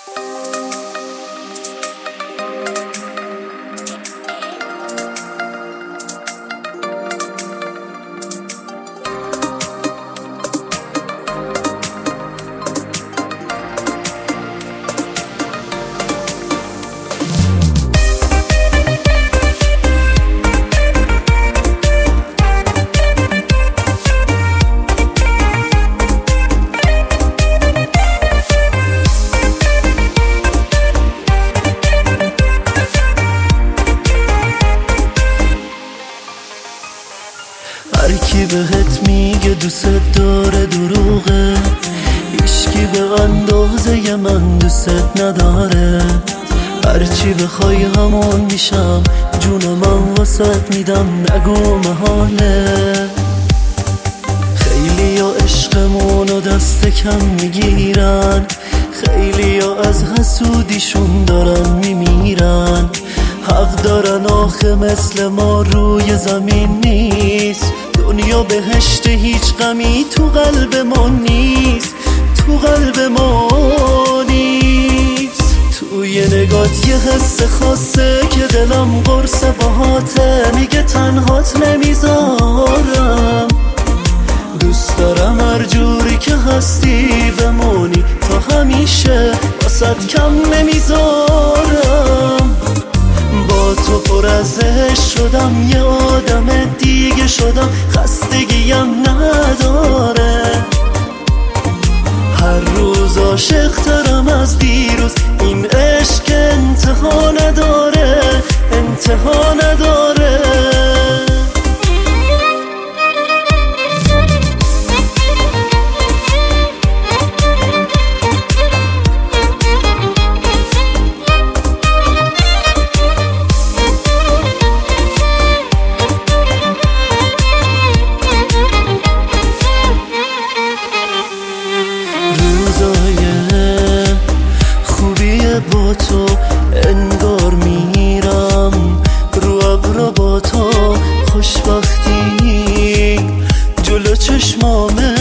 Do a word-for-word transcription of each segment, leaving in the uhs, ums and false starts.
هر کی بهت میگه دوست داره دروغه، هیچکی به اندازه من دوست نداره. هرچی بخوای همون میشم، جون من واسط میدم، نگو محاله. خیلی ها عشقمونو دست کم میگیرن، خیلی ها از حسودیشون دارن میمیرن. حق دارن آخه مثل ما روی زمین نیست. دنیا بهشت هیچ غمی تو قلب ما نیست، تو قلب ما نیست. توی نگات یه حس خاصه که دلم قرص باهاته، میگه تنهات نمیذارم. دوست دارم هر جوری که هستی بمونی تا همیشه، واسط کم نمیذارم. با تو پر از عشق شدم، یه آدم دیگه شدم، خستگیم نداره. هر روز عاشق ترم از دیروز، این عشق انتها نداره، انتها نداره. با تو انگار میرم رو ابرا، با تو خوشبختی جلو چشمامه،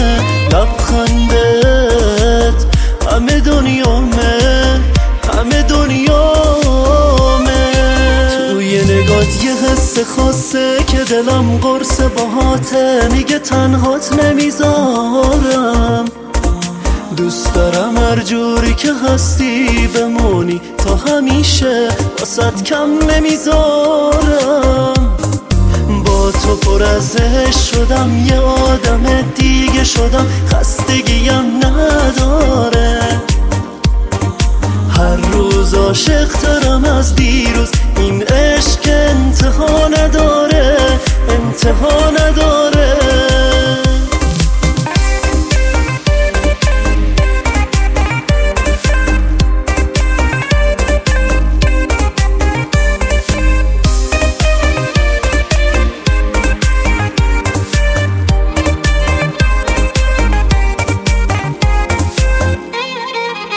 لبخندت همه دنیامه، همه دنیامه. توی نگات یه حس خاصه که دلم قرص باهاته، میگه تنهات نمیذارم. دوست دارم هر جوری که هستی بمونی تا همیشه، واسط کم نمیذارم. با تو پر از عشق شدم، یه آدم دیگه شدم، خستگیم نداره. هر روز عاشق ترم از دیروز، این عشق انتها نداره، انتها نداره.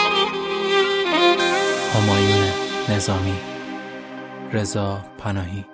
همایون نظامی، رضا پناهی.